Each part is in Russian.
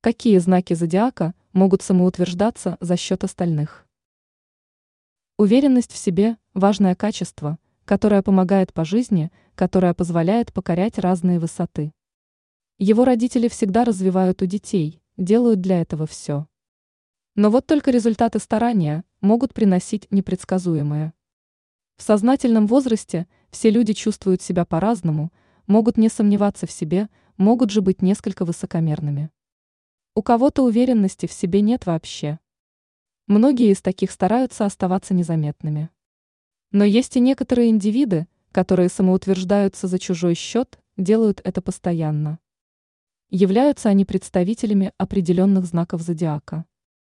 Какие знаки зодиака могут самоутверждаться за счет остальных? Уверенность в себе – важное качество, которое помогает по жизни, которое позволяет покорять разные высоты. Его родители всегда развивают у детей, делают для этого все. Но вот только результаты старания могут приносить непредсказуемое. В сознательном возрасте все люди чувствуют себя по-разному, могут не сомневаться в себе, могут же быть несколько высокомерными. У кого-то уверенности в себе нет вообще. Многие из таких стараются оставаться незаметными. Но есть и некоторые индивиды, которые самоутверждаются за чужой счет, делают это постоянно. Являются они представителями определенных знаков зодиака.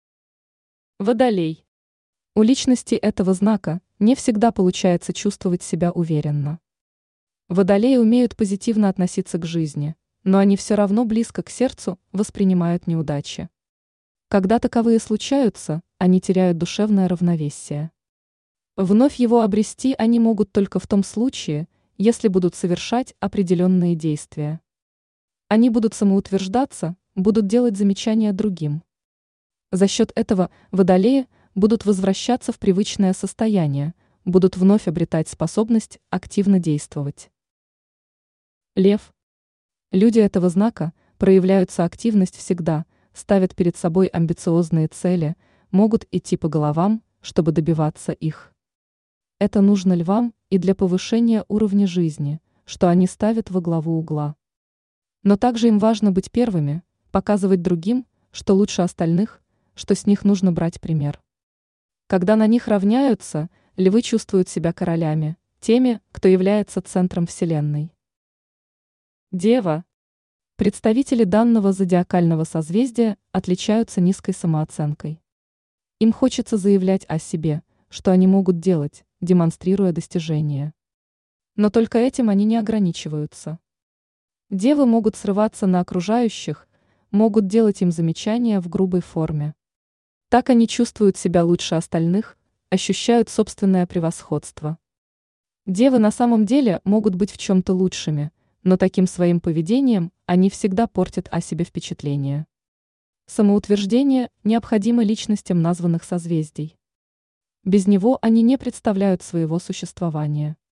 Водолей. У личности этого знака не всегда получается чувствовать себя уверенно. Водолеи умеют позитивно относиться к жизни, но они все равно близко к сердцу воспринимают неудачи. Когда таковые случаются, они теряют душевное равновесие. Вновь его обрести они могут только в том случае, если будут совершать определенные действия. Они будут самоутверждаться, будут делать замечания другим. За счет этого водолеи будут возвращаться в привычное состояние, будут вновь обретать способность активно действовать. Лев. Люди этого знака проявляются активность всегда, ставят перед собой амбициозные цели, могут идти по головам, чтобы добиваться их. Это нужно львам и для повышения уровня жизни, что они ставят во главу угла. Но также им важно быть первыми, показывать другим, что лучше остальных, что с них нужно брать пример. Когда на них равняются, львы чувствуют себя королями, теми, кто является центром Вселенной. Дева. Представители данного зодиакального созвездия отличаются низкой самооценкой. Им хочется заявлять о себе, что они могут делать, демонстрируя достижения. Но только этим они не ограничиваются. Девы могут срываться на окружающих, могут делать им замечания в грубой форме. Так они чувствуют себя лучше остальных, ощущают собственное превосходство. Девы на самом деле могут быть в чем-то лучшими, но таким своим поведением они всегда портят о себе впечатление. Самоутверждение необходимо личностям названных созвездий. Без него они не представляют своего существования.